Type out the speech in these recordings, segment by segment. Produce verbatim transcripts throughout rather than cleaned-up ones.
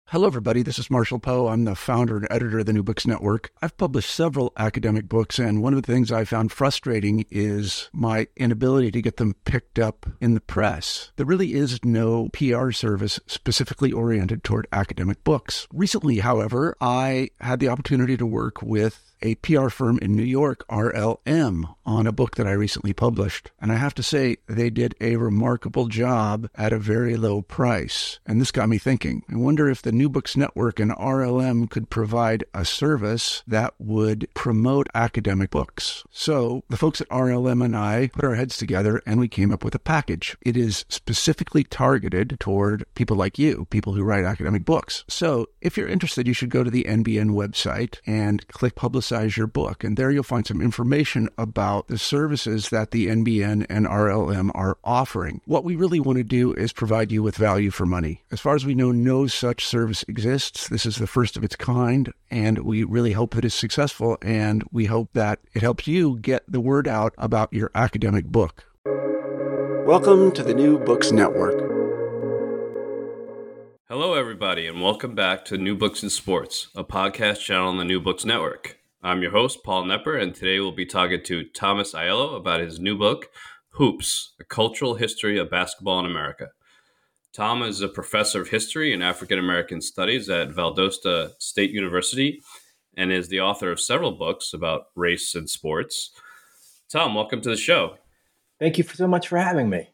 Hello, everybody. This is Marshall Poe. I'm the founder and editor of the New Books Network. I've published several academic books, and one of the things I found frustrating is my inability to get them picked up in the press. There really is no P R service specifically oriented toward academic books. Recently, however, I had the opportunity to work with a P R firm in New York, R L M, on a book that I recently published. And I have to say, they did a remarkable job at a very low price. And this got me thinking. I wonder if the New Books Network and R L M could provide a service that would promote academic books. So the folks at R L M and I put our heads together and we came up with a package. It is specifically targeted toward people like you, people who write academic books. So if you're interested, you should go to the N B N website and click Publicize your book. And there you'll find some information about the services that the N B N and R L M are offering. What we really want to do is provide you with value for money. As far as we know, no such service exists. This is the first of its kind, and we really hope that it's successful, and we hope that it helps you get the word out about your academic book. Welcome to the New Books Network. Hello, everybody, and welcome back to New Books in Sports, a podcast channel on the New Books Network. I'm your host, Paul Nepper, and today we'll be talking to Thomas Aiello about his new book, Hoops, A Cultural History of Basketball in America. Tom is a professor of history and African American studies at Valdosta State University and is the author of several books about race and sports. Tom, welcome to the show. Thank you so much for having me.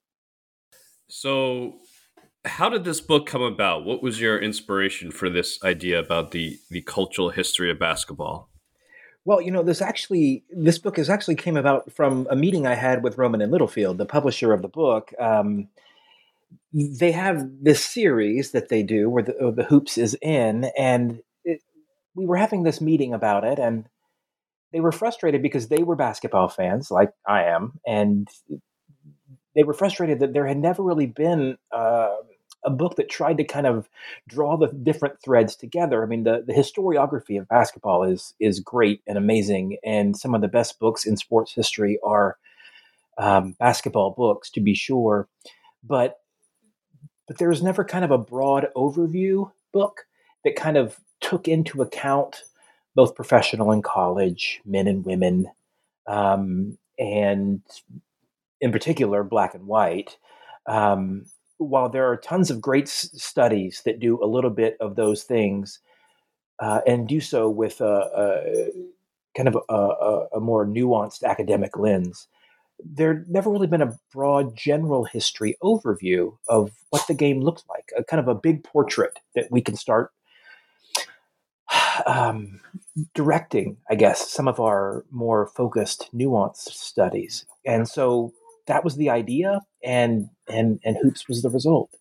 So, how did this book come about? What was your inspiration for this idea about the, the cultural history of basketball? Well, you know, this actually, this book is actually came about from a meeting I had with Rowman and Littlefield, the publisher of the book. Um, they have this series that they do where the, the Hoops is in, and it, we were having this meeting about it, and they were frustrated because they were basketball fans, like I am, and they were frustrated that there had never really been uh, a book that tried to kind of draw the different threads together. I mean, the, the historiography of basketball is is great and amazing, and some of the best books in sports history are um, basketball books, to be sure. But but there was never kind of a broad overview book that kind of took into account both professional and college, men and women, um, and in particular, black and white. Um, while there are tons of great s- studies that do a little bit of those things uh, and do so with a, a kind of a, a, a more nuanced academic lens, there never really been a broad general history overview of what the game looked like, a kind of a big portrait that we can start um, directing, I guess, some of our more focused, nuanced studies. And so that was the idea, and and and Hoops was the result.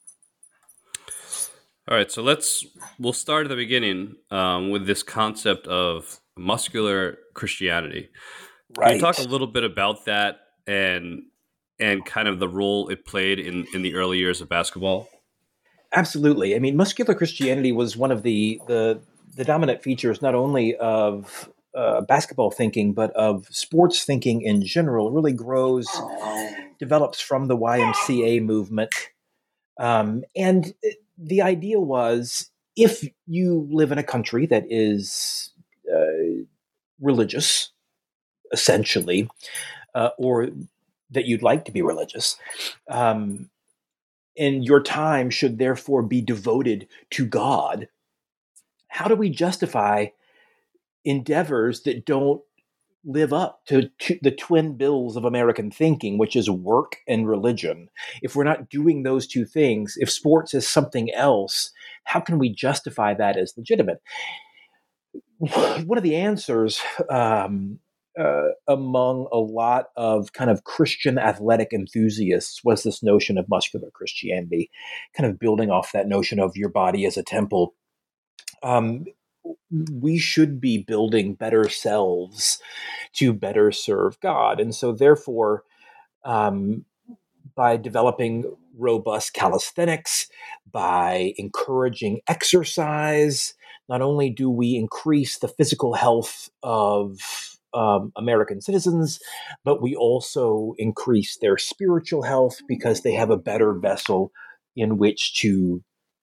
All right, so let's we'll start at the beginning um, with this concept of muscular Christianity. Can Right. you talk a little bit about that and and kind of the role it played in, in the early years of basketball? Absolutely. I mean, muscular Christianity was one of the the, the dominant features not only of uh, basketball thinking, but of sports thinking in general. It really grows, develops from the Y M C A movement. Um, and the idea was, if you live in a country that is uh, religious, essentially, uh, or that you'd like to be religious, um, and your time should therefore be devoted to God, how do we justify endeavors that don't live up to, to the twin bills of American thinking, which is work and religion? If we're not doing those two things, if sports is something else, how can we justify that as legitimate? One of the answers um, uh, among a lot of kind of Christian athletic enthusiasts was this notion of muscular Christianity, kind of building off that notion of your body as a temple. Um, we should be building better selves to better serve God. And so therefore, um, by developing robust calisthenics, by encouraging exercise, not only do we increase the physical health of um, American citizens, but we also increase their spiritual health because they have a better vessel in which to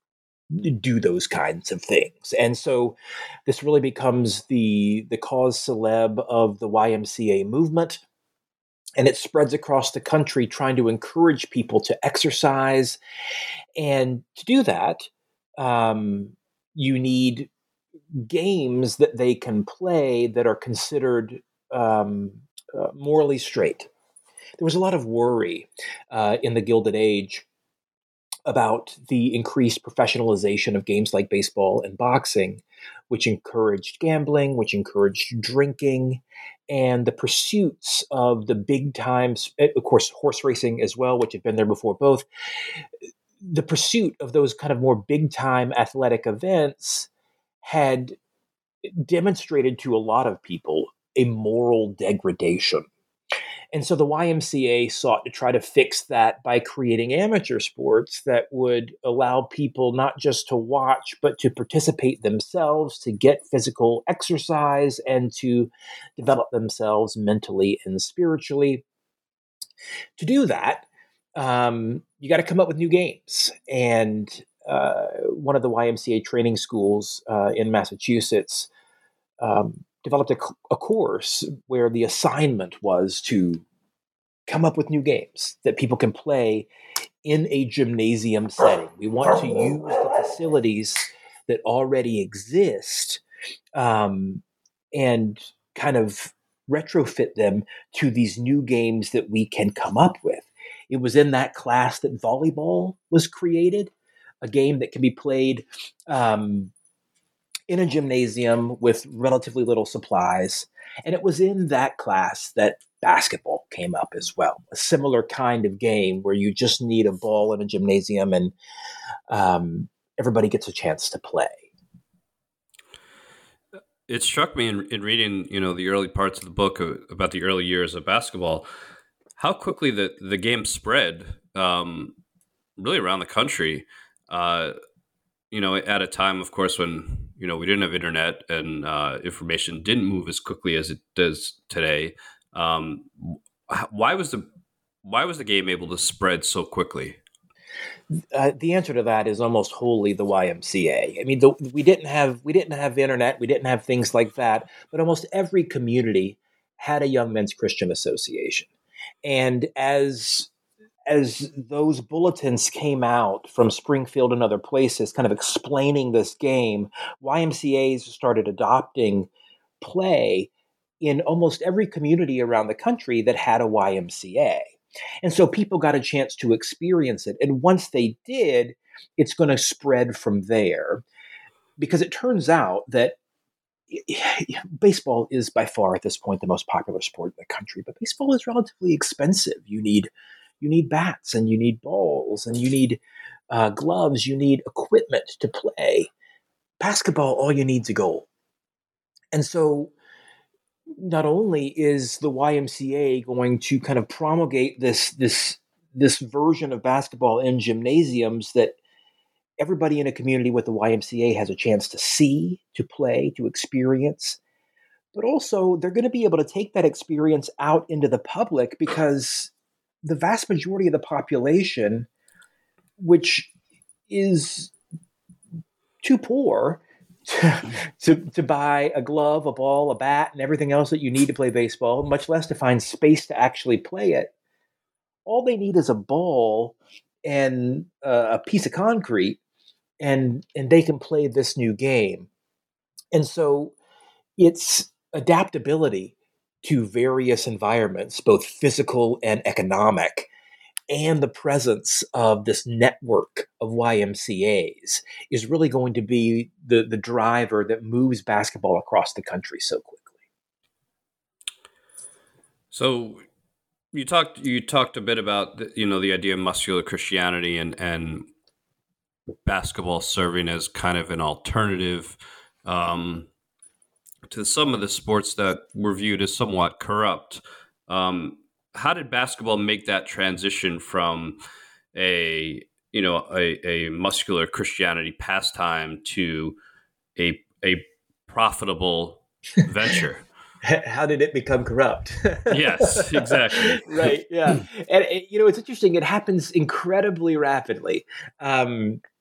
do those kinds of things. And so this really becomes the the cause célèbre of the Y M C A movement. And it spreads across the country, trying to encourage people to exercise. And to do that, um, you need games that they can play that are considered um, uh, morally straight. There was a lot of worry uh, in the Gilded Age about the increased professionalization of games like baseball and boxing, which encouraged gambling, which encouraged drinking, and the pursuits of the big times, of course, horse racing as well, which had been there before both. The pursuit of those kind of more big time athletic events had demonstrated to a lot of people a moral degradation. And so the Y M C A sought to try to fix that by creating amateur sports that would allow people not just to watch, but to participate themselves, to get physical exercise, and to develop themselves mentally and spiritually. To do that, um, you got to come up with new games. And uh, one of the Y M C A training schools uh, in Massachusetts um, developed a, a course where the assignment was to come up with new games that people can play in a gymnasium setting. We want to use the facilities that already exist um, and kind of retrofit them to these new games that we can come up with. It was in that class that volleyball was created, a game that can be played um, in a gymnasium with relatively little supplies. And it was in that class that basketball came up as well, a similar kind of game where you just need a ball in a gymnasium and um, everybody gets a chance to play. It struck me in, in reading, you know, the early parts of the book about the early years of basketball, how quickly the, the game spread um, really around the country, uh, you know, at a time, of course, when, you know, we didn't have internet and uh, information didn't move as quickly as it does today. Um, why was the why was the game able to spread so quickly? Uh, the answer to that is almost wholly the Y M C A. I mean, the, we didn't have we didn't have internet, we didn't have things like that, but almost every community had a Young Men's Christian Association. And as as those bulletins came out from Springfield and other places, kind of explaining this game, Y M C As started adopting play in almost every community around the country that had a Y M C A. And so people got a chance to experience it. And once they did, it's going to spread from there. Because it turns out that baseball is by far at this point the most popular sport in the country, but baseball is relatively expensive. You need you need bats and you need balls and you need uh, gloves, you need equipment to play. Basketball, all you need is a goal. And so not only is the Y M C A going to kind of promulgate this this this version of basketball in gymnasiums that everybody in a community with the Y M C A has a chance to see, to play, to experience, but also they're going to be able to take that experience out into the public because the vast majority of the population, which is too poor to, to, to buy a glove, a ball, a bat, and everything else that you need to play baseball, much less to find space to actually play it. All they need is a ball and uh, a piece of concrete, and and they can play this new game. And so it's adaptability to various environments, both physical and economic, and the presence of this network of Y M C As is really going to be the, the driver that moves basketball across the country so quickly. So you talked you talked a bit about the, you know the idea of muscular Christianity and and basketball serving as kind of an alternative um, to some of the sports that were viewed as somewhat corrupt. Um, how did basketball make that transition from a you know a, a muscular Christianity pastime to a a profitable venture? How did it become corrupt? Yes, exactly. Right. Yeah. And, you know, it's interesting. It happens incredibly rapidly. Um,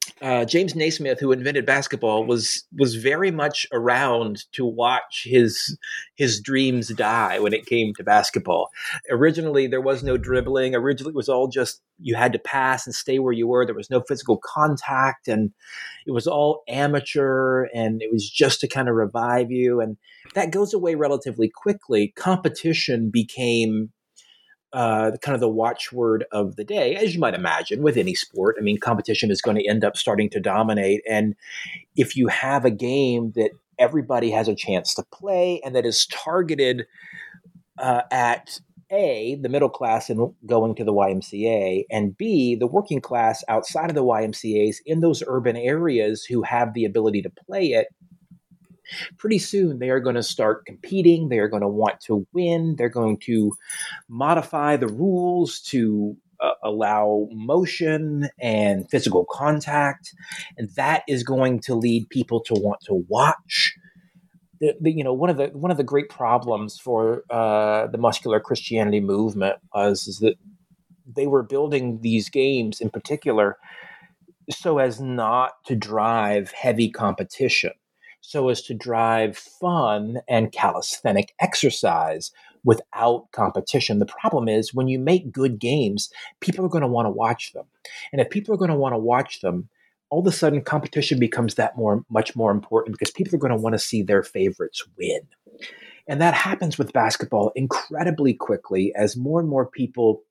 uh, James Naismith, who invented basketball, was was very much around to watch his his dreams die when it came to basketball. Originally, there was no dribbling. Originally, it was all just you had to pass and stay where you were. There was no physical contact, and it was all amateur, and it was just to kind of revive you. And that goes away relatively quickly. Competition became uh, kind of the watchword of the day, as you might imagine with any sport. I mean, competition is going to end up starting to dominate. And if you have a game that everybody has a chance to play and that is targeted uh, at A, the middle class and going to the Y M C A, and B, the working class outside of the Y M C As in those urban areas who have the ability to play it, pretty soon they are going to start competing. They are going to want to win. They're going to modify the rules to uh, allow motion and physical contact. And that is going to lead people to want to watch. The, the, you know, one of the one of the great problems for uh, the muscular Christianity movement was is that they were building these games in particular so as not to drive heavy competition, so as to drive fun and calisthenic exercise without competition. The problem is when you make good games, people are going to want to watch them. And if people are going to want to watch them, all of a sudden competition becomes that more, much more important because people are going to want to see their favorites win. And that happens with basketball incredibly quickly as more and more people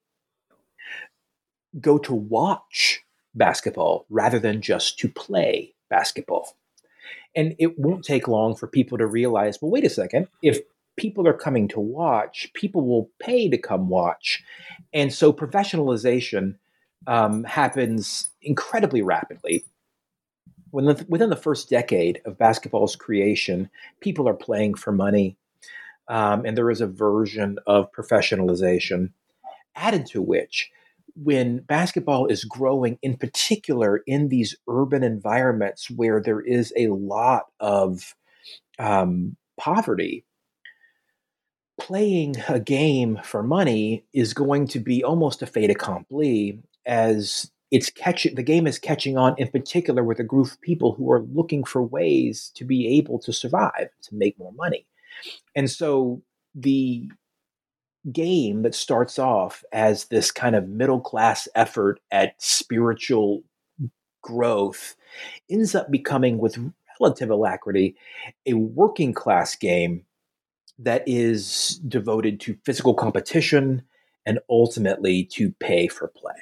go to watch basketball rather than just to play basketball. And it won't take long for people to realize, well, wait a second, if people are coming to watch, people will pay to come watch. And so professionalization um, happens incredibly rapidly. When the, within the first decade of basketball's creation, people are playing for money, um, and there is a version of professionalization, added to which, when basketball is growing, in particular in these urban environments where there is a lot of um, poverty, playing a game for money is going to be almost a fait accompli, as it's catching the game is catching on, in particular with a group of people who are looking for ways to be able to survive, to make more money. And so the game that starts off as this kind of middle class effort at spiritual growth ends up becoming, with relative alacrity, a working class game that is devoted to physical competition and ultimately to pay for play.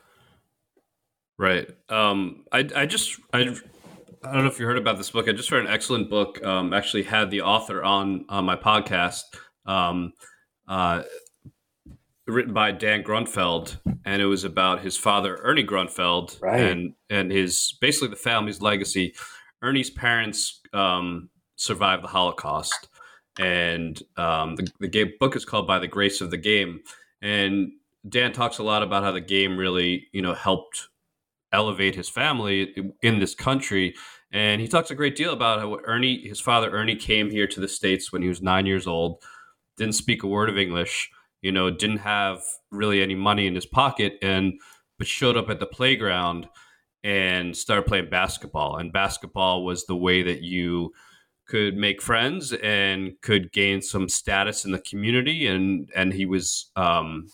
Right. Um, I, I just, I, I don't know if you heard about this book. I just read an excellent book. Um, actually had the author on, on my podcast, um, uh, written by Dan Grunfeld, and it was about his father, Ernie Grunfeld, right. and, and his, basically the family's legacy. Ernie's parents, um, survived the Holocaust, and, um, the, the game, book is called By the Grace of the Game. And Dan talks a lot about how the game really, you know, helped elevate his family in this country. And he talks a great deal about how Ernie, his father, Ernie, came here to the States when he was nine years old, didn't speak a word of English, you know, didn't have really any money in his pocket, and but showed up at the playground and started playing basketball. And basketball was the way that you could make friends and could gain some status in the community. And and he was um,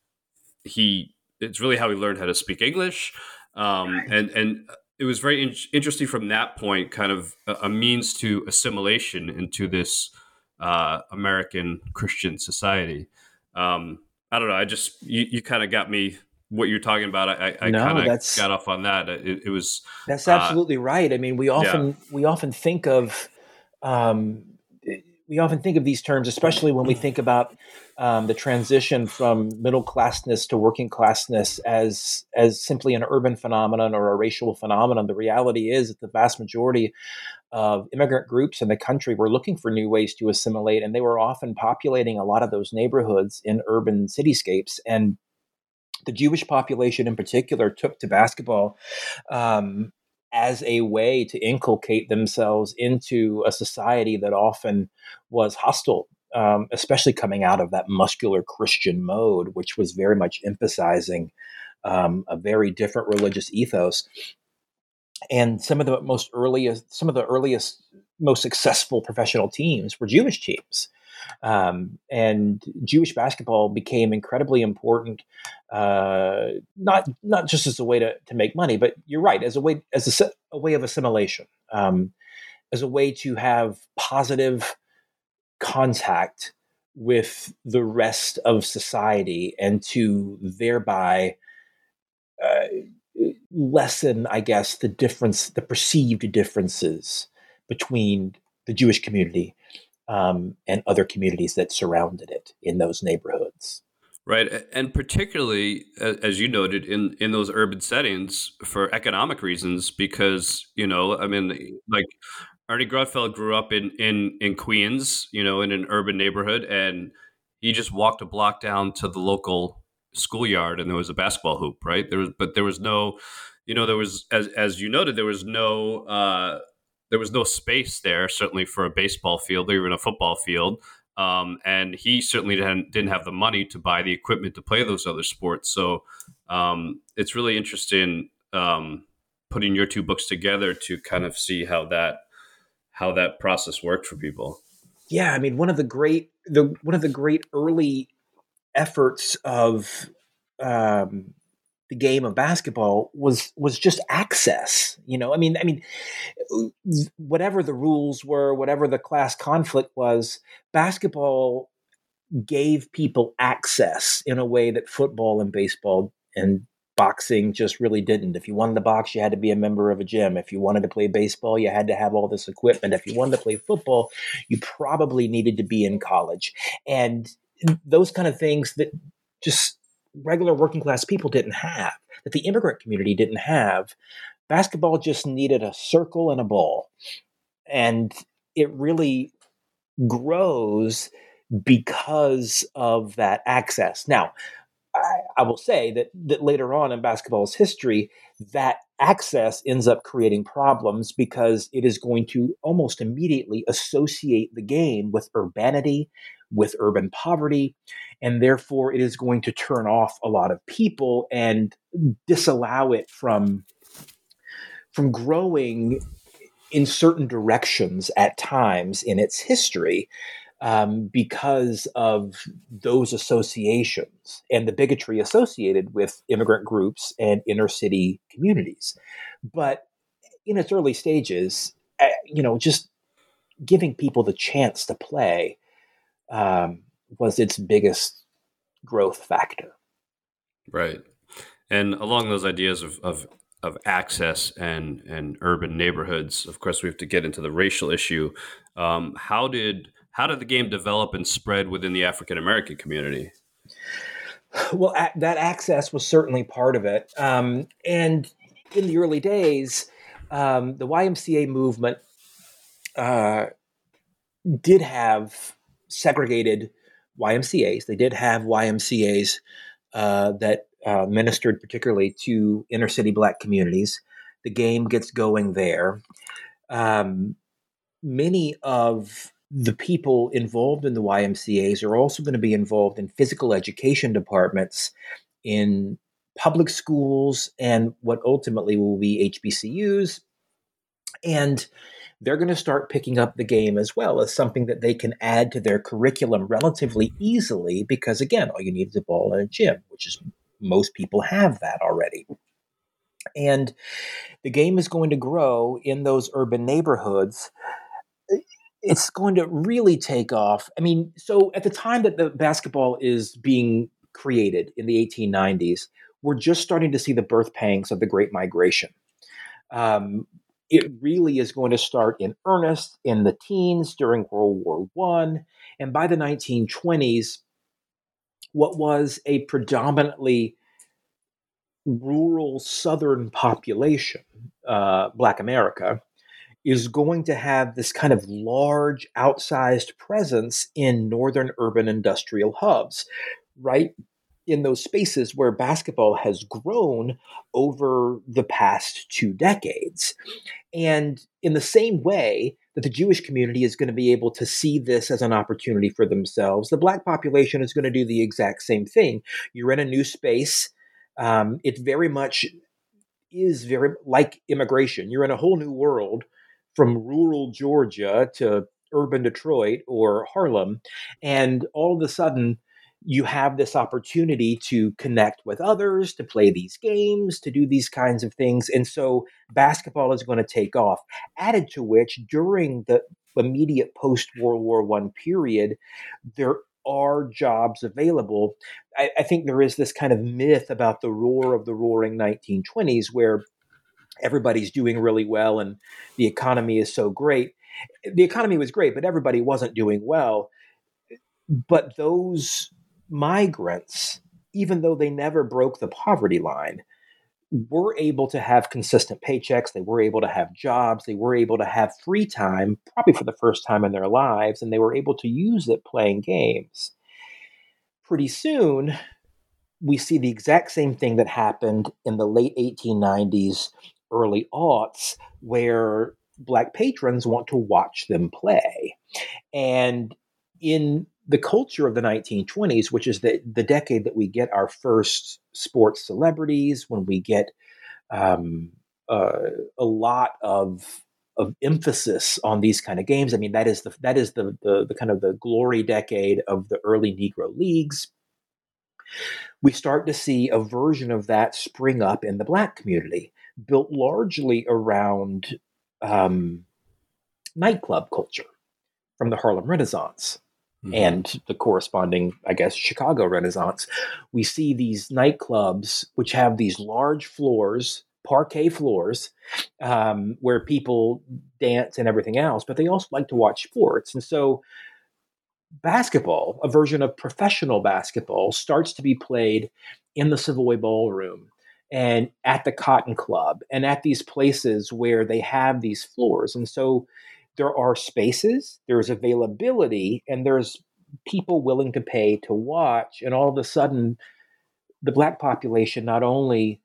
he it's really how he learned how to speak English. Um, and and it was very in- interesting from that point, kind of a, a means to assimilation into this uh, American Christian society. Um, I don't know. I just, you, you kind of got me what you're talking about. I, I no, kind of got off on that. It, it was, that's absolutely uh, right. I mean, we often, yeah. we often think of, um, we often think of these terms, especially when we think about um, the transition from middle classness to working classness as as simply an urban phenomenon or a racial phenomenon. The reality is that the vast majority of immigrant groups in the country were looking for new ways to assimilate, and they were often populating a lot of those neighborhoods in urban cityscapes. And the Jewish population in particular took to basketball um, as a way to inculcate themselves into a society that often was hostile, um, especially coming out of that muscular Christian mode, which was very much emphasizing um, a very different religious ethos. and some of the most earliest, some of the earliest, most successful professional teams were Jewish teams. Um, and Jewish basketball became incredibly important, uh, not not just as a way to, to make money, but you're right, as a way as a, a way of assimilation, um, as a way to have positive contact with the rest of society, and to thereby uh, lessen, I guess, the difference, the perceived differences between the Jewish community um, and other communities that surrounded it in those neighborhoods. Right. And particularly, as you noted, in, in those urban settings for economic reasons, because, you know, I mean, like Ernie Grunfeld grew up in, in, in Queens, you know, in an urban neighborhood, and he just walked a block down to the local schoolyard and there was a basketball hoop, right? There was, but there was no, you know, there was, as, as you noted, there was no, uh, there was no space there, certainly for a baseball field or even a football field. Um, and he certainly didn't, didn't have the money to buy the equipment to play those other sports. So um, it's really interesting um, putting your two books together to kind of see how that how that process worked for people. Yeah, I mean, one of the great the one of the great early efforts of um, the game of basketball was was just access. You know, I mean, I mean, whatever the rules were, whatever the class conflict was, basketball gave people access in a way that football and baseball and boxing just really didn't. If you wanted to box, you had to be a member of a gym. If you wanted to play baseball, you had to have all this equipment. If you wanted to play football, you probably needed to be in college. And those kind of things that just regular working class people didn't have, that the immigrant community didn't have. Basketball just needed a circle and a ball. And it really grows because of that access. Now, I, I will say that that later on in basketball's history, that access ends up creating problems because it is going to almost immediately associate the game with urbanity, with urban poverty, and therefore it is going to turn off a lot of people and disallow it from, from growing in certain directions at times in its history. Um, because of those associations and the bigotry associated with immigrant groups and inner city communities. But in its early stages, uh, you know, just giving people the chance to play um, was its biggest growth factor. Right. And along those ideas of, of, of access and, and urban neighborhoods, of course, we have to get into the racial issue. Um, how did How did the game develop and spread within the African American community? Well, a- that access was certainly part of it. Um, and in the early days, um, the Y M C A movement uh, did have segregated Y M C As. They did have Y M C As uh, that uh, ministered particularly to inner city Black communities. The game gets going there. Um, many of the people involved in the Y M C As are also going to be involved in physical education departments in public schools and what ultimately will be H B C Us. And they're going to start picking up the game as well as something that they can add to their curriculum relatively easily because, again, all you need is a ball and a gym, which is most people have that already. And the game is going to grow in those urban neighborhoods. It's going to really take off. I mean, so at the time that the basketball is being created in the eighteen nineties, we're just starting to see the birth pangs of the Great Migration. Um, it really is going to start in earnest in the teens during World War One. And by the nineteen twenties, what was a predominantly rural Southern population, uh, Black America, is going to have this kind of large, outsized presence in northern urban industrial hubs, right in those spaces where basketball has grown over the past two decades. And in the same way that the Jewish community is going to be able to see this as an opportunity for themselves, the Black population is going to do the exact same thing. You're in a new space. Um, it's very much is very like immigration. You're in a whole new world from rural Georgia to urban Detroit or Harlem. And all of a sudden, you have this opportunity to connect with others, to play these games, to do these kinds of things. And so basketball is going to take off. Added to which, during the immediate post-World War One period, there are jobs available. I, I think there is this kind of myth about the roar of the roaring nineteen twenties where everybody's doing really well and the economy is so great. The economy was great, but everybody wasn't doing well. But those migrants, even though they never broke the poverty line, were able to have consistent paychecks. They were able to have jobs. They were able to have free time, probably for the first time in their lives, and they were able to use it playing games. Pretty soon, we see the exact same thing that happened in the late eighteen nineties, early aughts, where Black patrons want to watch them play. And in the culture of the nineteen twenties, which is the, the decade that we get our first sports celebrities, when we get um, uh, a lot of of emphasis on these kind of games. I mean, that is the that is the, the the kind of the glory decade of the early Negro leagues. We start to see a version of that spring up in the Black community, built largely around um, nightclub culture from the Harlem Renaissance. Mm-hmm. And the corresponding, I guess, Chicago Renaissance. We see these nightclubs, which have these large floors, parquet floors, um, where people dance and everything else, but they also like to watch sports. And so basketball, a version of professional basketball, starts to be played in the Savoy Ballroom and at the Cotton Club and at these places where they have these floors. And so there are spaces, there's availability, and there's people willing to pay to watch. And all of a sudden, the Black population not only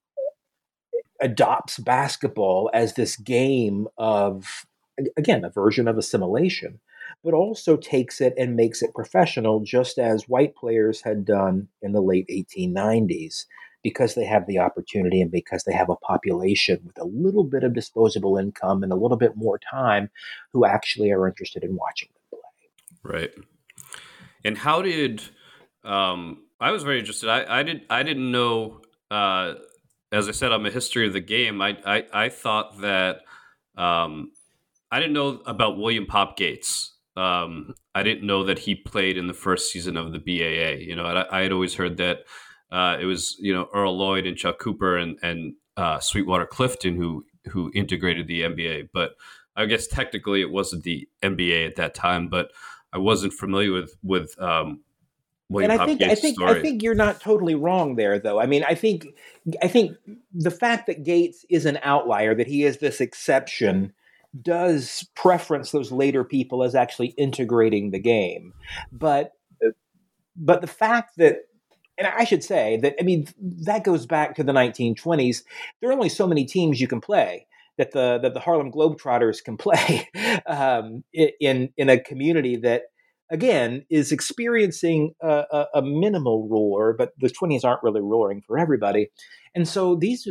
adopts basketball as this game of, again, a version of assimilation, but also takes it and makes it professional, just as white players had done in the late eighteen nineties. Because they have the opportunity and because they have a population with a little bit of disposable income and a little bit more time who actually are interested in watching them play. Right. And how did um, I was very interested. I, I did I didn't know. Uh, as I said, I'm a history of the game. I I, I thought that um, I didn't know about William Pop Gates. Um, I didn't know that he played in the first season of the B A A. You know, I, I had always heard that. Uh, it was, you know, Earl Lloyd and Chuck Cooper and, and uh, Sweetwater Clifton who who integrated the N B A. But I guess technically it wasn't the N B A at that time. But I wasn't familiar with with um, William and I Pop think Gates' I think story. I think you're not totally wrong there, though. I mean, I think I think the fact that Gates is an outlier, that he is this exception, does preference those later people as actually integrating the game. But but the fact that, and I should say that, I mean, that goes back to the nineteen twenties. There are only so many teams you can play that the that the Harlem Globetrotters can play um, in in a community that, again, is experiencing a, a, a minimal roar, but the twenties aren't really roaring for everybody. And so these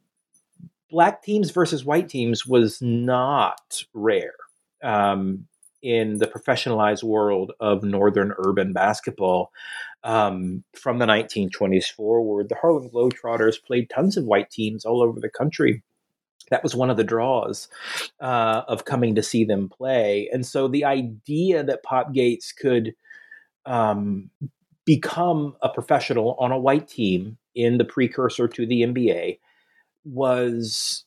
Black teams versus white teams was not rare um, in the professionalized world of Northern urban basketball. Um, from the nineteen twenties forward, the Harlem Globetrotters played tons of white teams all over the country. That was one of the draws uh, of coming to see them play. And so the idea that Pop Gates could um, become a professional on a white team in the precursor to the N B A was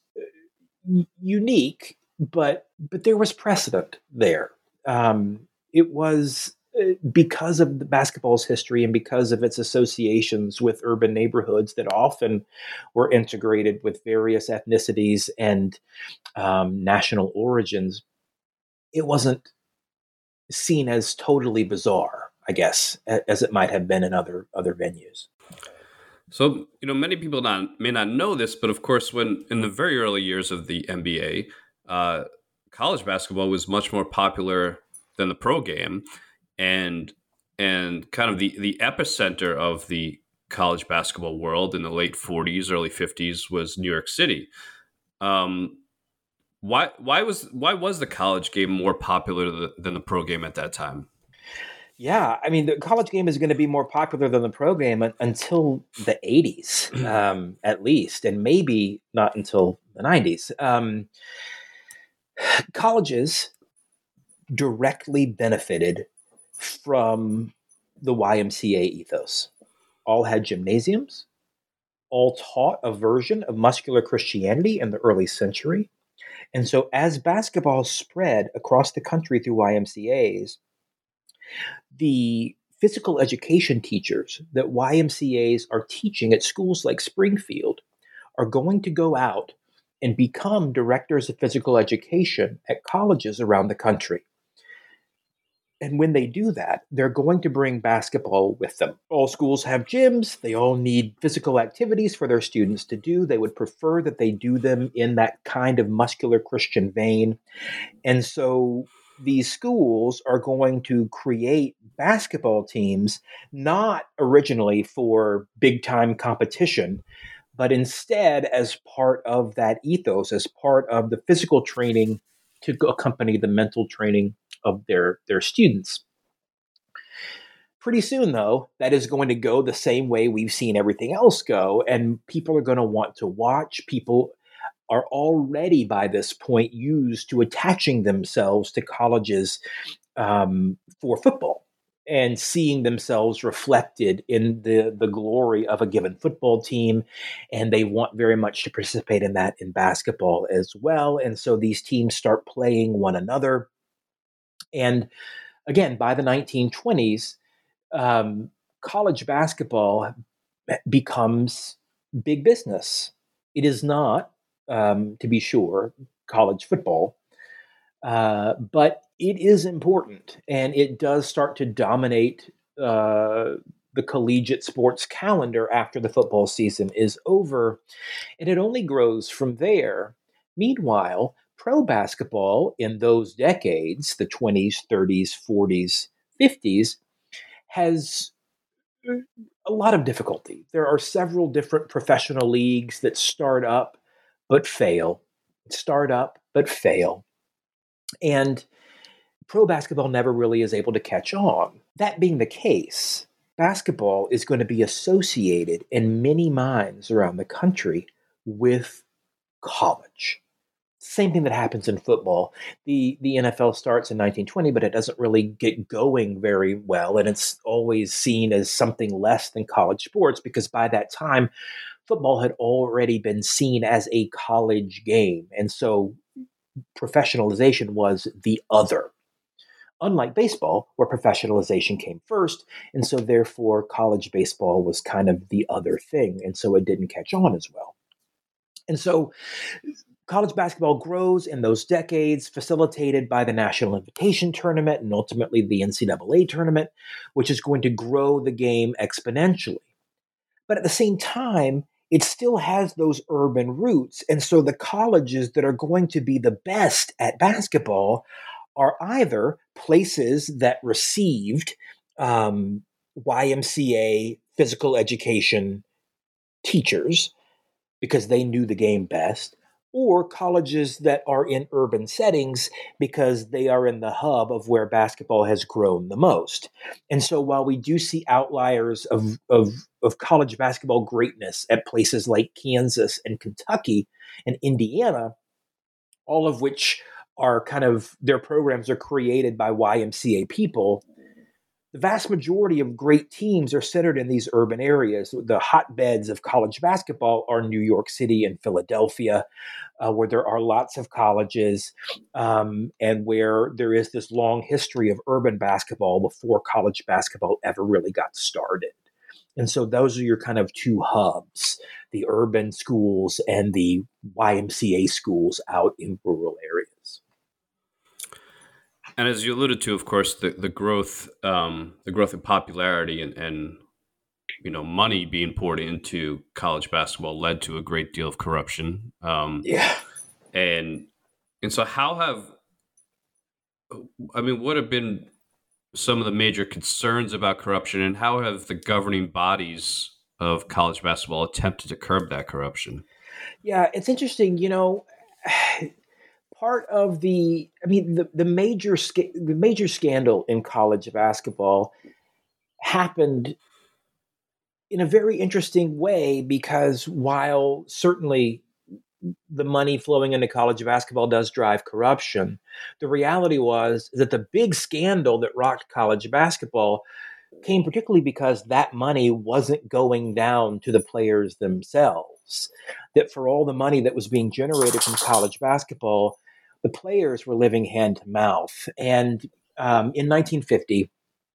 unique, but but there was precedent there. Um, it was because of the basketball's history and because of its associations with urban neighborhoods that often were integrated with various ethnicities and um, national origins, it wasn't seen as totally bizarre, I guess, as it might have been in other other venues. So, you know, many people not, may not know this, but of course, when in the very early years of the N B A, uh, college basketball was much more popular than the pro game. And and kind of the, the epicenter of the college basketball world in the late forties, early fifties was New York City. Um, why why was why was the college game more popular th- than the pro game at that time? Yeah, I mean, the college game is going to be more popular than the pro game un- until the eighties, um, at least, and maybe not until the nineties. Um, colleges directly benefited from the Y M C A ethos. All had gymnasiums, all taught a version of muscular Christianity in the early century. And so, as basketball spread across the country through Y M C As, the physical education teachers that Y M C As are teaching at schools like Springfield are going to go out and become directors of physical education at colleges around the country. And when they do that, they're going to bring basketball with them. All schools have gyms. They all need physical activities for their students to do. They would prefer that they do them in that kind of muscular Christian vein. And so these schools are going to create basketball teams, not originally for big time competition, but instead as part of that ethos, as part of the physical training to accompany the mental training of their, their students. Pretty soon, though, that is going to go the same way we've seen everything else go, and people are going to want to watch. People are already, by this point, used to attaching themselves to colleges um, for football and seeing themselves reflected in the, the glory of a given football team. And they want very much to participate in that in basketball as well. And so these teams start playing one another. And again, by the nineteen twenties, um, college basketball becomes big business. It is not, um, to be sure, college football, uh, but it is important, and it does start to dominate uh, the collegiate sports calendar after the football season is over, and it only grows from there. Meanwhile, pro basketball in those decades, the twenties, thirties, forties, fifties, has a lot of difficulty. There are several different professional leagues that start up but fail, start up but fail. And pro basketball never really is able to catch on. That being the case, basketball is going to be associated in many minds around the country with college. Same thing that happens in football. The the N F L starts in nineteen twenty, but it doesn't really get going very well, and it's always seen as something less than college sports because by that time, football had already been seen as a college game, and so professionalization was the other. Unlike baseball, where professionalization came first, and so therefore college baseball was kind of the other thing, and so it didn't catch on as well. And so college basketball grows in those decades, facilitated by the National Invitation Tournament and ultimately the N C double A tournament, which is going to grow the game exponentially. But at the same time, it still has those urban roots. And so the colleges that are going to be the best at basketball are either places that received um, Y M C A physical education teachers because they knew the game best, or colleges that are in urban settings because they are in the hub of where basketball has grown the most. And so while we do see outliers of, of, of college basketball greatness at places like Kansas and Kentucky and Indiana, all of which are kind of, their programs are created by Y M C A people, the vast majority of great teams are centered in these urban areas. The hotbeds of college basketball are New York City and Philadelphia, uh, where there are lots of colleges um, and where there is this long history of urban basketball before college basketball ever really got started. And so those are your kind of two hubs, the urban schools and the Y M C A schools out in rural areas. And as you alluded to, of course, the the growth, um, the growth in popularity and, and you know money being poured into college basketball led to a great deal of corruption. Um, Yeah. and and so, how have I mean, what have been some of the major concerns about corruption, and how have the governing bodies of college basketball attempted to curb that corruption. Yeah, it's interesting. You know, part of the, I mean, the the major sca- the major scandal in college basketball happened in a very interesting way because while certainly the money flowing into college basketball does drive corruption, the reality was that the big scandal that rocked college basketball came particularly because that money wasn't going down to the players themselves. That for all the money that was being generated from college basketball, the players were living hand to mouth. And um, in nineteen fifty,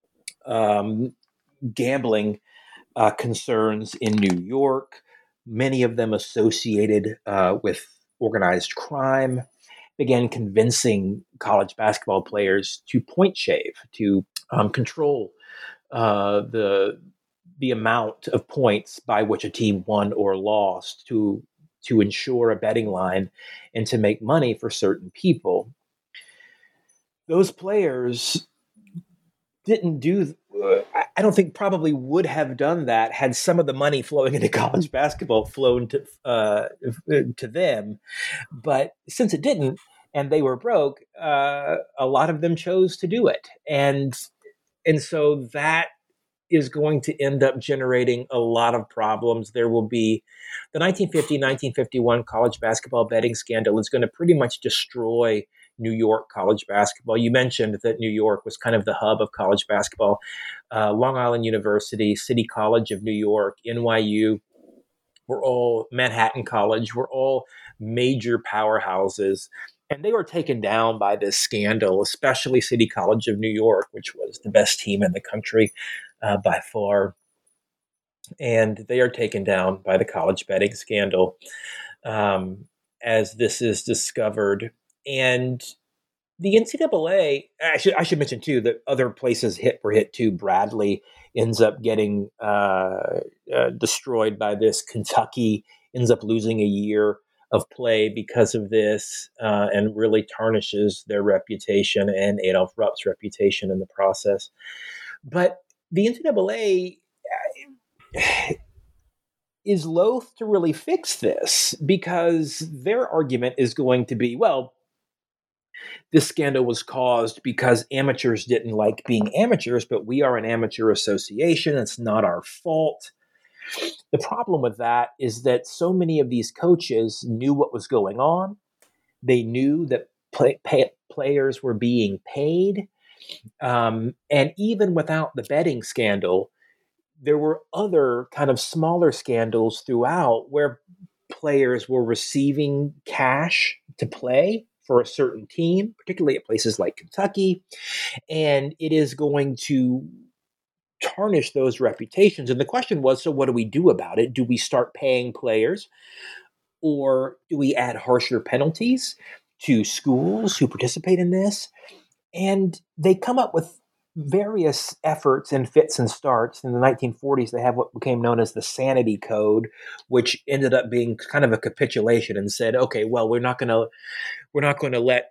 um, gambling uh, concerns in New York, many of them associated uh, with organized crime, began convincing college basketball players to point shave, to um, control uh, the the amount of points by which a team won or lost, to to ensure a betting line and to make money for certain people. Those players didn't do, uh, I don't think probably would have done that had some of the money flowing into college basketball flown to uh, to them. But since it didn't, and they were broke, uh, a lot of them chose to do it, and and so that is going to end up generating a lot of problems. There will be the nineteen fifty nineteen fifty-one college basketball betting scandal is going to pretty much destroy New York college basketball. You mentioned that New York was kind of the hub of college basketball. Uh, Long Island University, City College of New York, N Y U, were all Manhattan College, were all major powerhouses. And they were taken down by this scandal, especially City College of New York, which was the best team in the country uh, by far. And they are taken down by the college betting scandal um, as this is discovered. And the N C double A, I should, I should mention too that other places hit were hit too. Bradley ends up getting uh, uh, destroyed by this. Kentucky ends up losing a year of play because of this, uh, and really tarnishes their reputation and Adolph Rupp's reputation in the process. But the N C double A is loath to really fix this because their argument is going to be, well, this scandal was caused because amateurs didn't like being amateurs, but we are an amateur association. It's not our fault. The problem with that is that so many of these coaches knew what was going on. They knew that play, pay, players were being paid. Um, and even without the betting scandal, there were other kind of smaller scandals throughout where players were receiving cash to play for a certain team, particularly at places like Kentucky. And it is going to tarnish those reputations. And the question was, so what do we do about it? Do we start paying players, or do we add harsher penalties to schools who participate in this? And they come up with various efforts and fits and starts. In the nineteen forties, they have what became known as the Sanity Code, which ended up being kind of a capitulation and said, okay, well, we're not going to we're not going to let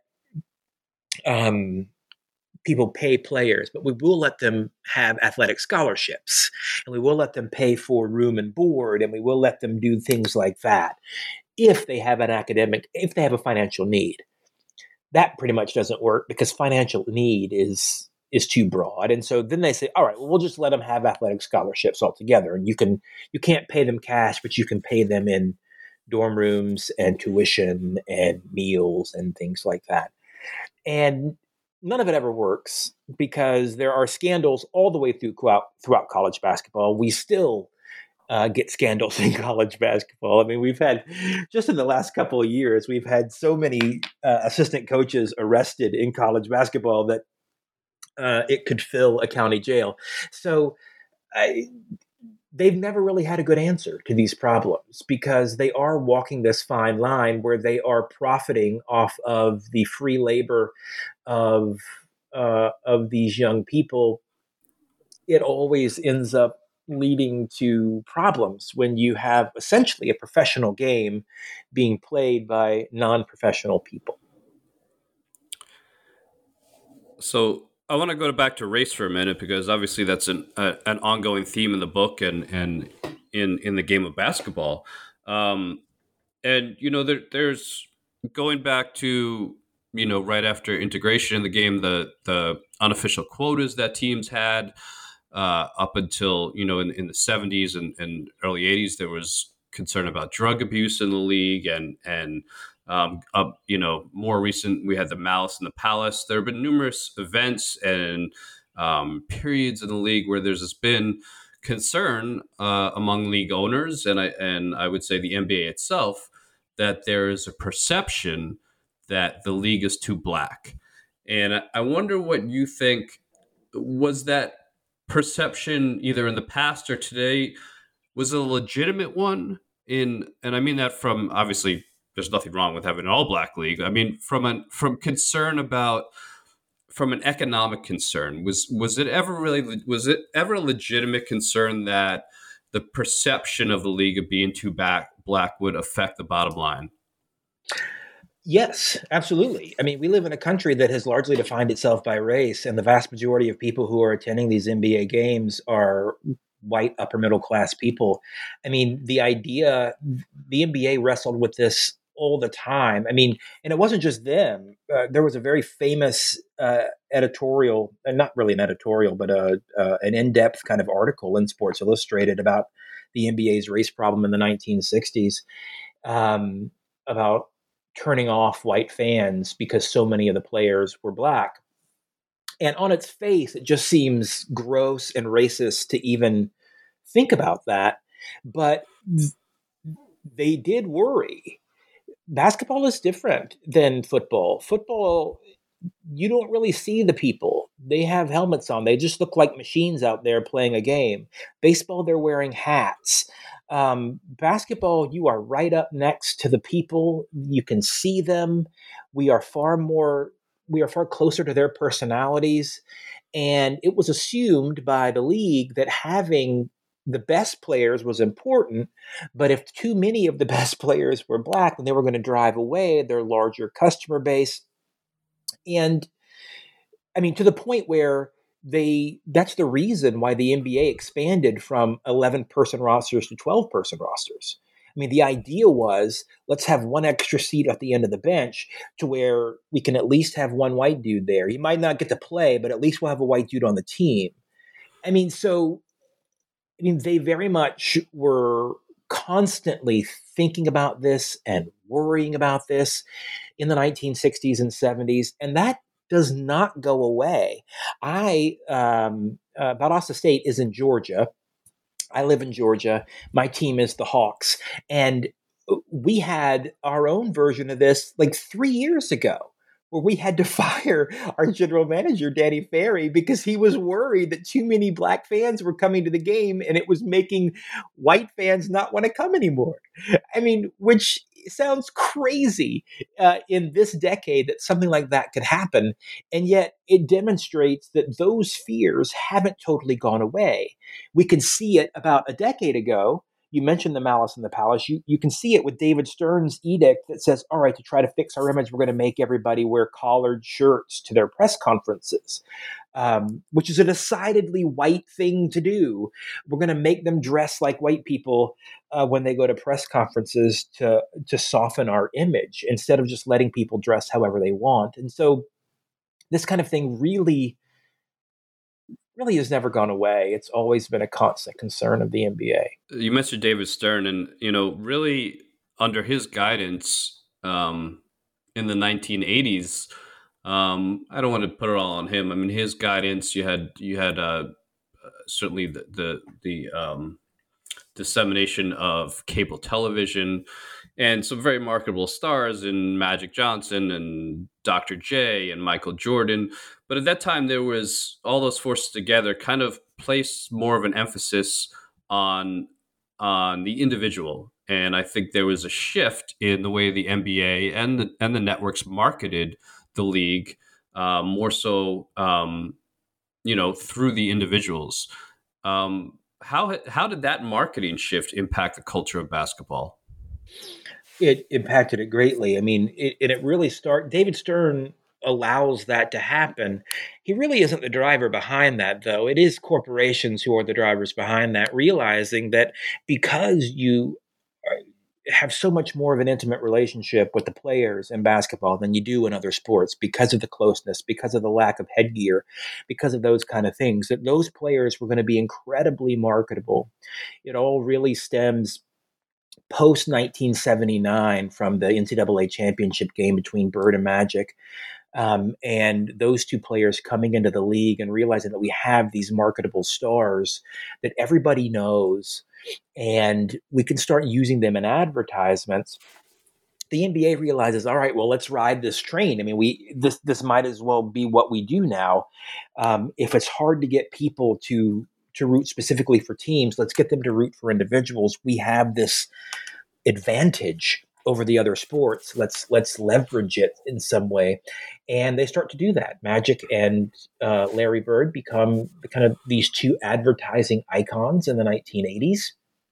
um, people pay players, but we will let them have athletic scholarships, and we will let them pay for room and board, and we will let them do things like that if they have an academic, if they have a financial need. That pretty much doesn't work because financial need is is too broad. And so then they say, all right, well, we'll just let them have athletic scholarships altogether. And you can you can't pay them cash, but you can pay them in dorm rooms and tuition and meals and things like that. And none of it ever works because there are scandals all the way through throughout, throughout college basketball. We still Uh, get scandals in college basketball. I mean, we've had, just in the last couple of years, we've had so many uh, assistant coaches arrested in college basketball that uh, it could fill a county jail. So I, they've never really had a good answer to these problems because they are walking this fine line where they are profiting off of the free labor of uh, of these young people. It always ends up leading to problems when you have essentially a professional game being played by non-professional people. So I want to go back to race for a minute because obviously that's an uh, an ongoing theme in the book, and and in in the game of basketball. Um, and you know, there, there's going back to you know right after integration in the game, the the unofficial quotas that teams had uh, up until you know in, in the seventies and, and early eighties, there was concern about drug abuse in the league, and and um, up, you know more recent we had the Malice in the Palace. There have been numerous events and um, periods in the league where there's been concern uh, among league owners, and I and I would say the N B A itself, that there is a perception that the league is too black. And I, I wonder what you think. Was that perception either in the past or today was a legitimate one? In and I mean that from, obviously there's nothing wrong with having an all black league. I mean from an from concern about from an economic concern, was was it ever really was it ever a legitimate concern that the perception of the league of being too back, black would affect the bottom line? Yes, absolutely. I mean, we live in a country that has largely defined itself by race, and the vast majority of people who are attending these N B A games are white upper middle class people. I mean, the idea, the N B A wrestled with this all the time. I mean, and it wasn't just them. Uh, there was a very famous uh, editorial, and not really an editorial, but a, uh, an in-depth kind of article in Sports Illustrated about the N B A's race problem in the nineteen sixties, um, about turning off white fans because so many of the players were black. And on its face, it just seems gross and racist to even think about that. But th- they did worry. Basketball is different than football. Football, you don't really see the people. They have helmets on. They just look like machines out there playing a game. Baseball, they're wearing hats. Um, basketball, you are right up next to the people. You can see them. We are far more, we are far closer to their personalities. And it was assumed by the league that having the best players was important, but if too many of the best players were black, then they were going to drive away their larger customer base. And I mean, to the point where they, that's the reason why the N B A expanded from eleven person rosters to twelve person rosters. I mean, the idea was, let's have one extra seat at the end of the bench to where we can at least have one white dude there. He might not get to play, but at least we'll have a white dude on the team. I mean, so, I mean, they very much were constantly thinking about this and worrying about this in the nineteen sixties and seventies. And that does not go away. I, um, uh, Valdosta State is in Georgia. I live in Georgia. My team is the Hawks. And we had our own version of this like three years ago, where we had to fire our general manager, Danny Ferry, because he was worried that too many black fans were coming to the game and it was making white fans not want to come anymore. I mean, which sounds crazy uh, in this decade that something like that could happen. And yet it demonstrates that those fears haven't totally gone away. We can see it about a decade ago. You mentioned the Malice in the Palace. You, you can see it with David Stern's edict that says, all right, to try to fix our image, we're going to make everybody wear collared shirts to their press conferences, um, which is a decidedly white thing to do. We're going to make them dress like white people uh, when they go to press conferences to, to soften our image instead of just letting people dress however they want. And so this kind of thing really really has never gone away. It's always been a constant concern of the N B A. You mentioned David Stern, and, you know, really under his guidance um, in the nineteen eighties, um, I don't want to put it all on him. I mean, his guidance, you had, you had uh, certainly the, the, the um, dissemination of cable television and some very marketable stars in Magic Johnson and Doctor J and Michael Jordan. But at that time, there was all those forces together kind of placed more of an emphasis on, on the individual. And I think there was a shift in the way the N B A and the, and the networks marketed the league, uh, more so, um, you know, through the individuals. Um, how how did that marketing shift impact the culture of basketball? It impacted it greatly. I mean, it, and it really started. David Stern allows that to happen. He really isn't the driver behind that, though. It is corporations who are the drivers behind that, realizing that because you have so much more of an intimate relationship with the players in basketball than you do in other sports, because of the closeness, because of the lack of headgear, because of those kind of things, that those players were going to be incredibly marketable. It all really stems post nineteen seventy-nine from the N C double A championship game between Bird and Magic. Um, and those two players coming into the league and realizing that we have these marketable stars that everybody knows, and we can start using them in advertisements. The N B A realizes, all right, well, let's ride this train. I mean, we this this might as well be what we do now. Um, if it's hard to get people to to root specifically for teams, let's get them to root for individuals. We have this advantage over the other sports. Let's let's leverage it in some way, and they start to do that. Magic and uh, Larry Bird become the kind of these two advertising icons in the nineteen eighties,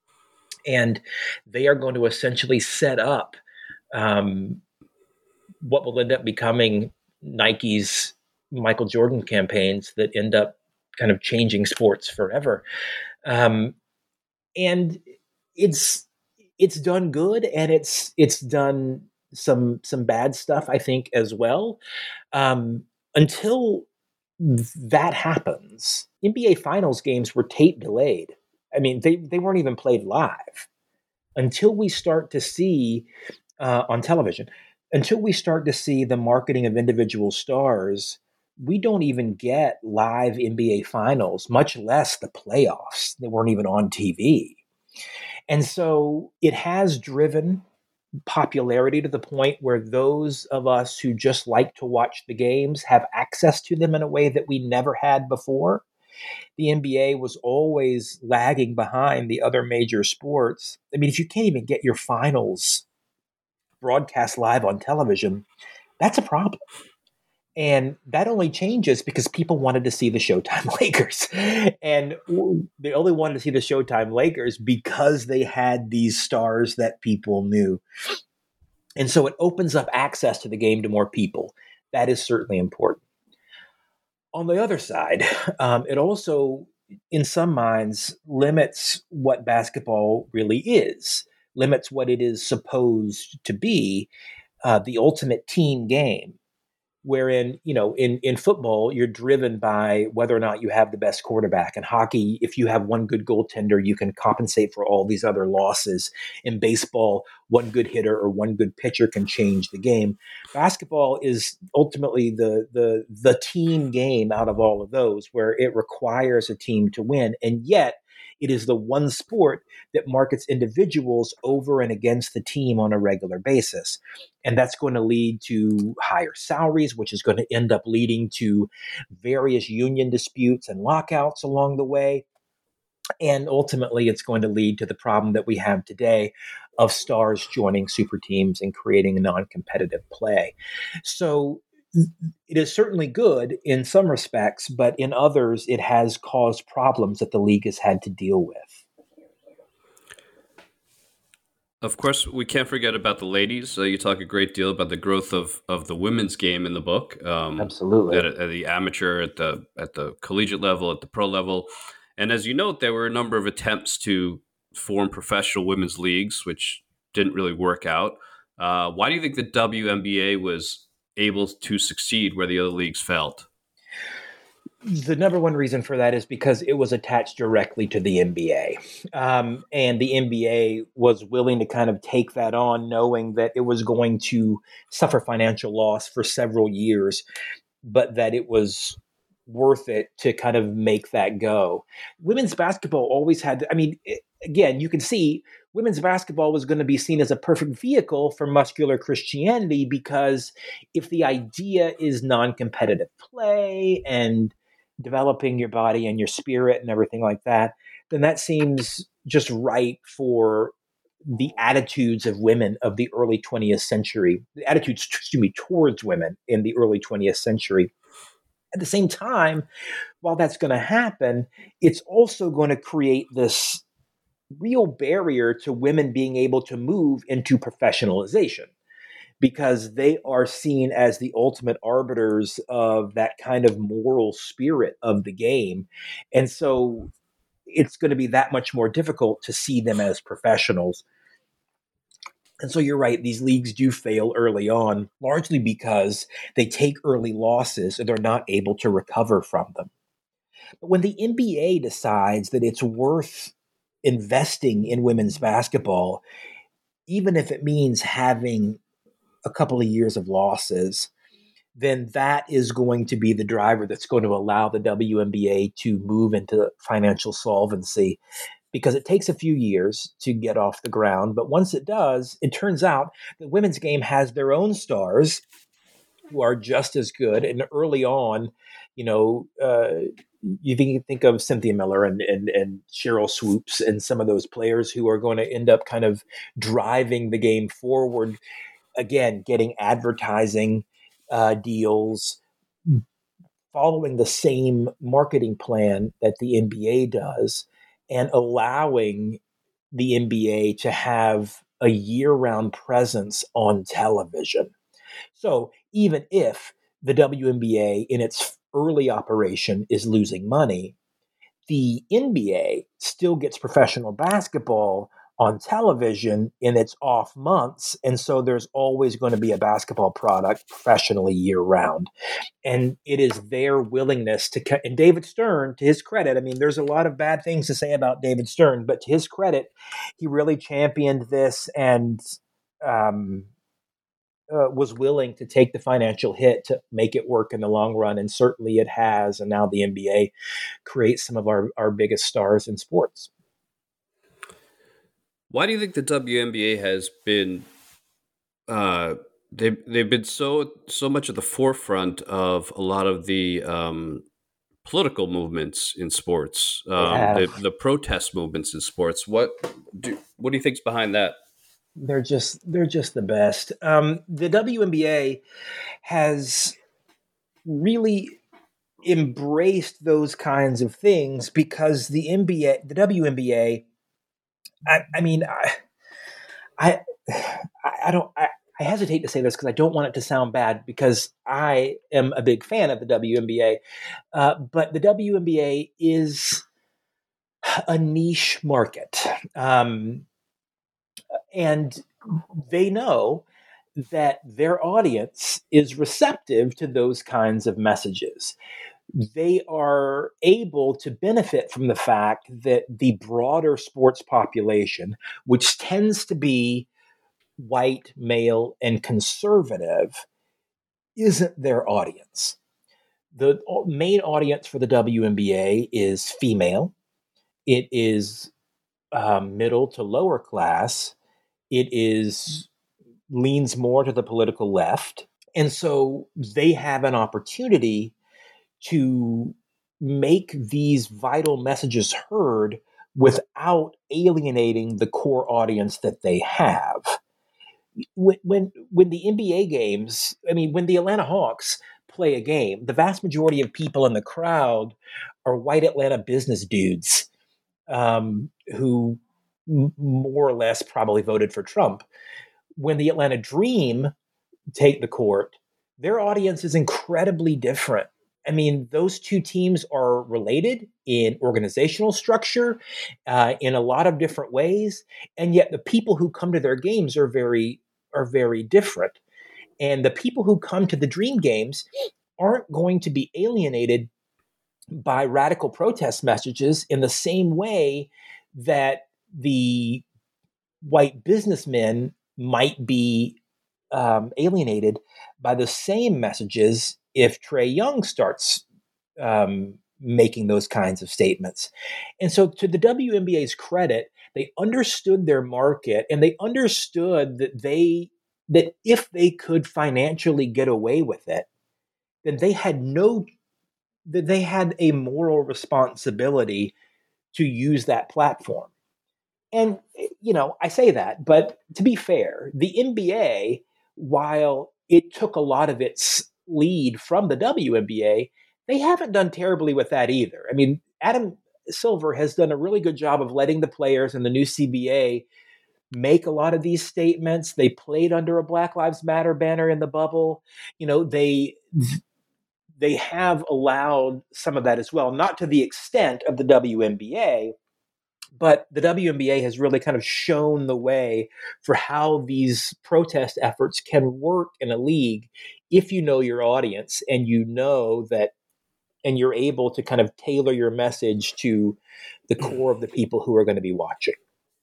and they are going to essentially set up um, what will end up becoming Nike's Michael Jordan campaigns that end up kind of changing sports forever. Um, and it's it's done good, and it's it's done some some bad stuff, I think, as well. Um, until that happens, N B A Finals games were tape delayed. I mean, they they weren't even played live until we start to see uh, on television. Until we start to see the marketing of individual stars, we don't even get live N B A Finals, much less the playoffs. They weren't even on T V. And so it has driven popularity to the point where those of us who just like to watch the games have access to them in a way that we never had before. The N B A was always lagging behind the other major sports. I mean, if you can't even get your finals broadcast live on television, that's a problem. And that only changes because people wanted to see the Showtime Lakers. And they only wanted to see the Showtime Lakers because they had these stars that people knew. And so it opens up access to the game to more people. That is certainly important. On the other side, um, it also, in some minds, limits what basketball really is, limits what it is supposed to be, uh, the ultimate team game. Wherein, you know, in, in football, you're driven by whether or not you have the best quarterback. In hockey, if you have one good goaltender, you can compensate for all these other losses. In baseball, one good hitter or one good pitcher can change the game. Basketball is ultimately the the the team game out of all of those, where it requires a team to win. And yet, it is the one sport that markets individuals over and against the team on a regular basis. And that's going to lead to higher salaries, which is going to end up leading to various union disputes and lockouts along the way. And ultimately, it's going to lead to the problem that we have today of stars joining super teams and creating a non-competitive play. So it is certainly good in some respects, but in others, it has caused problems that the league has had to deal with. Of course, we can't forget about the ladies. Uh, you talk a great deal about the growth of, of the women's game in the book. Um, Absolutely. At, at the amateur, at the at the collegiate level, at the pro level. And as you note, there were a number of attempts to form professional women's leagues, which didn't really work out. Uh, why do you think the W N B A was able to succeed where the other leagues failed? The number one reason for that is because it was attached directly to the N B A. Um, and the N B A was willing to kind of take that on, knowing that it was going to suffer financial loss for several years, but that it was worth it to kind of make that go. Women's basketball always had, I mean, it, again, you can see women's basketball was going to be seen as a perfect vehicle for muscular Christianity, because if the idea is non-competitive play and developing your body and your spirit and everything like that, then that seems just right for the attitudes of women of the early twentieth century, the attitudes, excuse me, towards women in the early twentieth century. At the same time, while that's going to happen, it's also going to create this real barrier to women being able to move into professionalization. because they are seen as the ultimate arbiters of that kind of moral spirit of the game. And so it's going to be that much more difficult to see them as professionals. And so you're right, these leagues do fail early on, largely because they take early losses and they're not able to recover from them. But when the N B A decides that it's worth investing in women's basketball, even if it means having a couple of years of losses, then that is going to be the driver that's going to allow the W N B A to move into financial solvency, because it takes a few years to get off the ground. But once it does, it turns out the women's game has their own stars who are just as good. And early on, you know, uh, you think, think of Cynthia Miller and, and, and Cheryl Swoops and some of those players who are going to end up kind of driving the game forward. Again, getting advertising uh, deals, following the same marketing plan that the N B A does, and allowing the N B A to have a year-round presence on television. So even if the W N B A in its early operation is losing money, the N B A still gets professional basketball on television in its off months. And so there's always going to be a basketball product professionally year round. And it is their willingness to cut. And David Stern, to his credit, I mean, there's a lot of bad things to say about David Stern, but to his credit, he really championed this and um, uh, was willing to take the financial hit to make it work in the long run. And certainly it has. And now the N B A creates some of our, our biggest stars in sports. Why do you think the W N B A has been uh, they they've been so so much at the forefront of a lot of the um, political movements in sports, um, the the protest movements in sports? What do what do you think's behind that? They're just they're just the best. Um, the W N B A has really embraced those kinds of things because the N B A, the W N B A. I, I mean, I, I, I don't. I, I hesitate to say this because I don't want it to sound bad, because I am a big fan of the W N B A. Uh, but the W N B A is a niche market, um, and they know that their audience is receptive to those kinds of messages. They are able to benefit from the fact that the broader sports population, which tends to be white, male, and conservative, isn't their audience. The main audience for the W N B A is female. It is um, middle to lower class. It is leans more to the political left. And so they have an opportunity to make these vital messages heard without alienating the core audience that they have. When, when, when the N B A games, I mean, when the Atlanta Hawks play a game, the vast majority of people in the crowd are white Atlanta business dudes um, who m- more or less probably voted for Trump. When the Atlanta Dream take the court, their audience is incredibly different. I mean, those two teams are related in organizational structure, uh, in a lot of different ways, and yet the people who come to their games are very are very different. And the people who come to the Dream games aren't going to be alienated by radical protest messages in the same way that the white businessmen might be um, alienated by the same messages if Trae Young starts um, making those kinds of statements. And so, to the W N B A's credit, they understood their market, and they understood that they that if they could financially get away with it, then they had no that they had a moral responsibility to use that platform. And, you know, I say that, but to be fair, the N B A, while it took a lot of its lead from the W N B A, they haven't done terribly with that either. I mean, Adam Silver has done a really good job of letting the players in the new C B A make a lot of these statements. They played under a Black Lives Matter banner in the bubble. You know, they they have allowed some of that as well, not to the extent of the W N B A, but the W N B A has really kind of shown the way for how these protest efforts can work in a league if you know your audience and you know that, and you're able to kind of tailor your message to the core of the people who are going to be watching.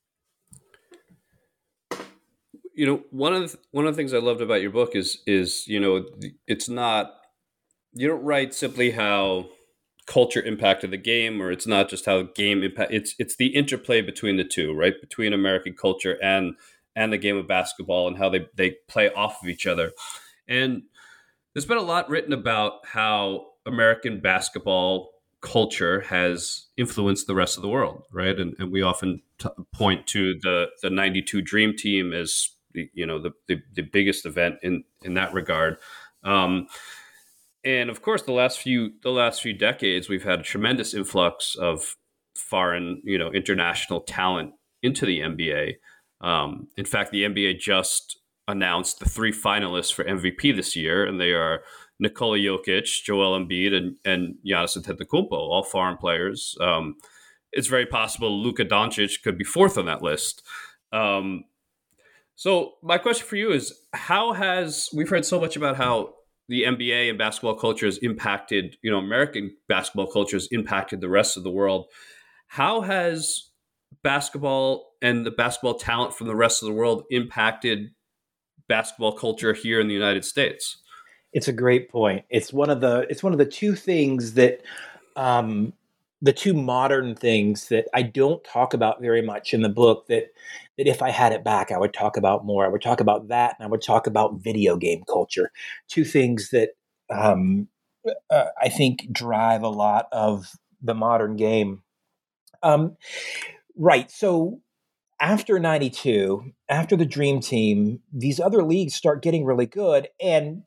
You know, one of the, one of the things I loved about your book is is you know, it's not, you don't write simply how culture impacted the game, or it's not just how game impact. It's it's the interplay between the two, right? Between American culture and and the game of basketball, and how they they play off of each other. And there's been a lot written about how American basketball culture has influenced the rest of the world, right? And and we often t- point to the the ninety-two Dream Team as the, you know, the, the the biggest event in in that regard. Um, and of course, the last few the last few decades, we've had a tremendous influx of foreign, you know, international talent into the N B A. Um, in fact, the N B A just announced the three finalists for M V P this year, and they are Nikola Jokic, Joel Embiid, and, and Giannis Antetokounmpo, all foreign players. Um, it's very possible Luka Doncic could be fourth on that list. Um, so my question for you is, how has, we've heard so much about how the N B A and basketball culture has impacted, you know, American basketball culture has impacted the rest of the world. How has basketball and the basketball talent from the rest of the world impacted basketball culture here in the United States? It's a great point. It's one of the it's one of the two things that um, the two modern things that I don't talk about very much in the book that that if I had it back, I would talk about more. I would talk about that, and I would talk about video game culture. Two things that um, uh, I think drive a lot of the modern game. Um, right. So after ninety-two, after the Dream Team, these other leagues start getting really good, and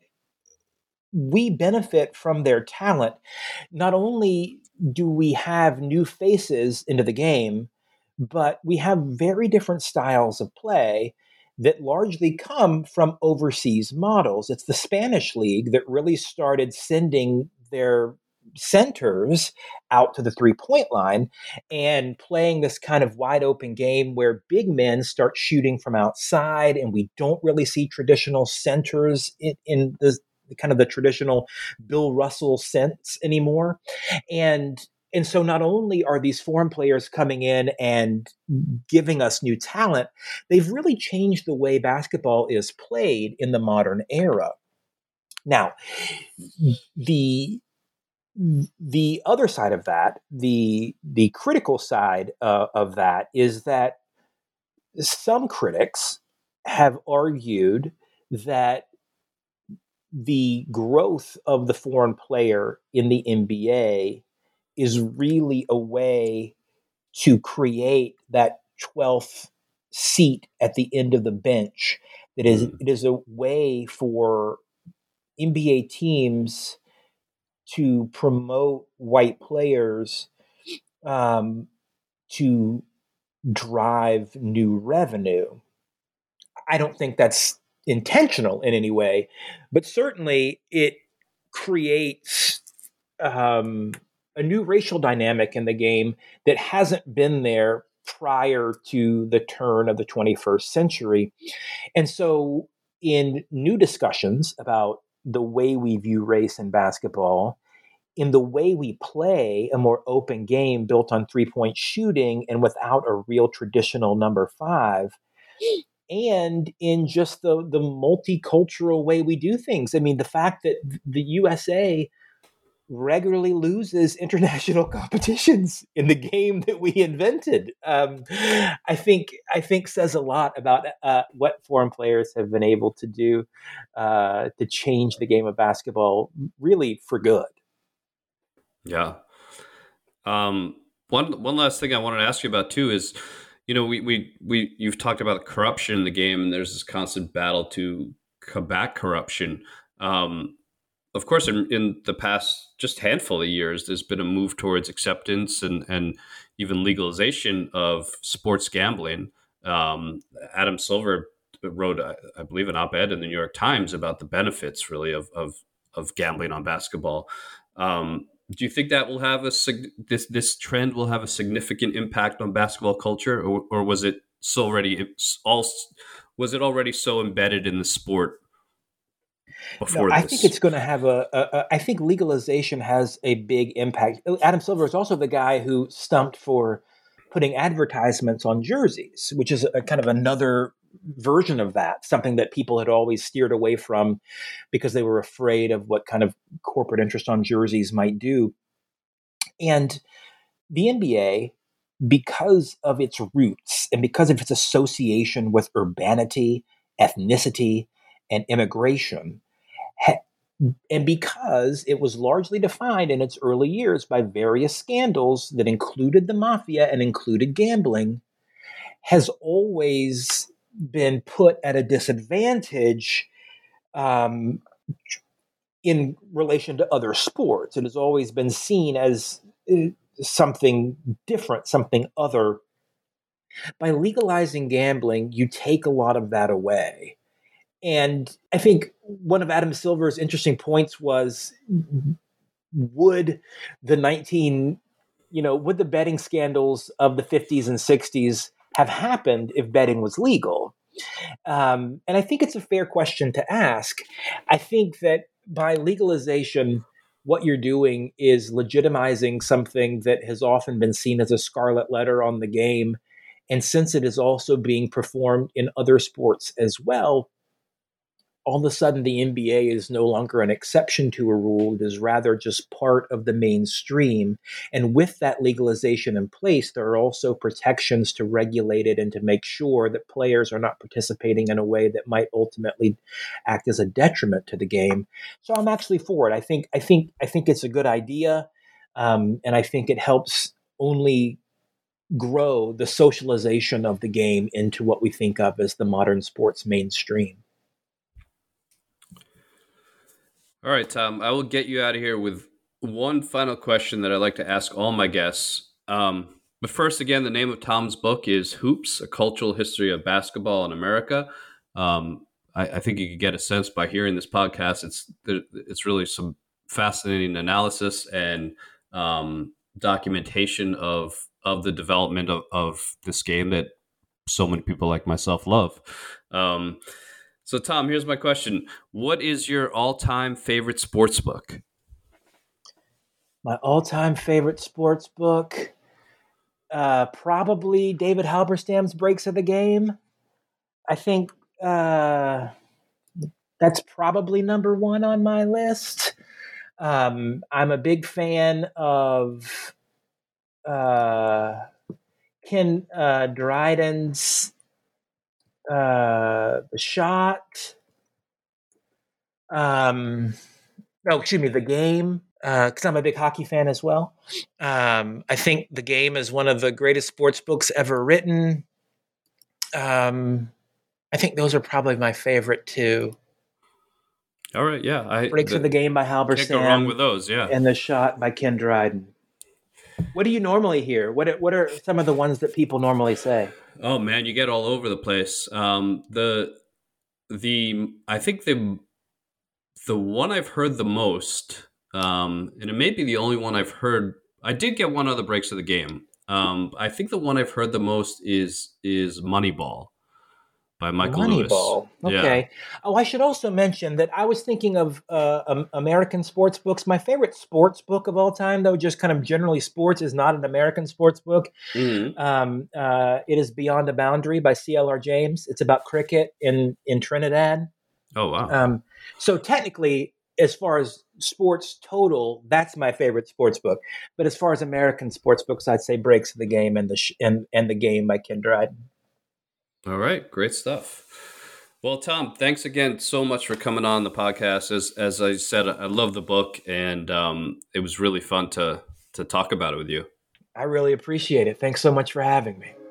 we benefit from their talent. Not only do we have new faces into the game, but we have very different styles of play that largely come from overseas models. It's the Spanish league that really started sending their centers out to the three-point line and playing this kind of wide open game where big men start shooting from outside, and we don't really see traditional centers in, in the kind of the traditional Bill Russell sense anymore. And and so not only are these foreign players coming in and giving us new talent, they've really changed the way basketball is played in the modern era. Now, the the other side of that, the the critical side uh, of that is that some critics have argued that the growth of the foreign player in the N B A is really a way to create that twelfth seat at the end of the bench. That is, it is a way for N B A teams to promote white players um, to drive new revenue. I don't think that's intentional in any way, but certainly it creates um, a new racial dynamic in the game that hasn't been there prior to the turn of the twenty-first century. And so in new discussions about the way we view race in basketball, in the way we play a more open game built on three-point shooting and without a real traditional number five, and in just the, the multicultural way we do things. I mean, the fact that the U S A regularly loses international competitions in the game that we invented, um, I think I think says a lot about uh, what foreign players have been able to do uh, to change the game of basketball, really for good. Yeah. Um, one one last thing I wanted to ask you about too is, you know, we we we you've talked about corruption in the game, and there's this constant battle to combat corruption. Um, of course, in, in the past just handful of years, there's been a move towards acceptance and and even legalization of sports gambling. Um, Adam Silver wrote, I, I believe, an op-ed in the New York Times about the benefits, really, of of, of gambling on basketball. Um, do you think that will have a this this trend will have a significant impact on basketball culture, or, or was it so already it's all was it already so embedded in the sport before no, I this? think it's going to have a, a, a. I think legalization has a big impact. Adam Silver is also the guy who stumped for putting advertisements on jerseys, which is a kind of another version of that, something that people had always steered away from because they were afraid of what kind of corporate interest on jerseys might do. And the N B A, because of its roots and because of its association with urbanity, ethnicity, and immigration, ha- and because it was largely defined in its early years by various scandals that included the mafia and included gambling, has always been put at a disadvantage um, in relation to other sports. It has always been seen as uh, something different, something other. By legalizing gambling, you take a lot of that away. And I think one of Adam Silver's interesting points was, would the nineteen, you know, would the betting scandals of the fifties and sixties have happened if betting was legal? Um, and I think it's a fair question to ask. I think that by legalization, what you're doing is legitimizing something that has often been seen as a scarlet letter on the game. And since it is also being performed in other sports as well, all of a sudden the N B A is no longer an exception to a rule. It is rather just part of the mainstream. And with that legalization in place, there are also protections to regulate it and to make sure that players are not participating in a way that might ultimately act as a detriment to the game. So I'm actually for it. I think I think I think it's a good idea. Um, and I think it helps only grow the socialization of the game into what we think of as the modern sports mainstream. All right, Tom, I will get you out of here with one final question that I like to ask all my guests. Um, but first, again, the name of Tom's book is Hoops, A Cultural History of Basketball in America. Um, I, I think you could get a sense by hearing this podcast. It's it's really some fascinating analysis and um, documentation of of the development of, of this game that so many people like myself love. Um, So, Tom, here's my question. What is your all-time favorite sports book? My all-time favorite sports book? Uh, probably David Halberstam's Breaks of the Game. I think uh, that's probably number one on my list. Um, I'm a big fan of uh, Ken uh, Dryden's uh, The Shot. Um, no, excuse me, The Game, because uh, I'm a big hockey fan as well. Um, I think The Game is one of the greatest sports books ever written. Um, I think those are probably my favorite two. All right, yeah. I, Breaks the, of the Game by Halberstam. Can't go wrong with those, yeah. And The Shot by Ken Dryden. What do you normally hear? What are, what are some of the ones that people normally say? Oh man, you get all over the place. Um, the the I think the the one I've heard the most, um, and it may be the only one I've heard. I did get one other Breaks of the Game. Um, I think the one I've heard the most is is Moneyball by Michael Moneyball. Lewis. Okay. Yeah. Oh, I should also mention that I was thinking of uh, um, American sports books. My favorite sports book of all time, though, just kind of generally sports, is not an American sports book. Mm-hmm. Um, uh, it is Beyond a Boundary by C L R James. It's about cricket in, in Trinidad. Oh, wow. Um, so technically, as far as sports total, that's my favorite sports book. But as far as American sports books, I'd say Breaks of the Game and the sh- and, and the Game by Ken Dryden. All right, great stuff. Well, Tom, thanks again so much for coming on the podcast. As as I said, I love the book, and um, it was really fun to to talk about it with you. I really appreciate it. Thanks so much for having me.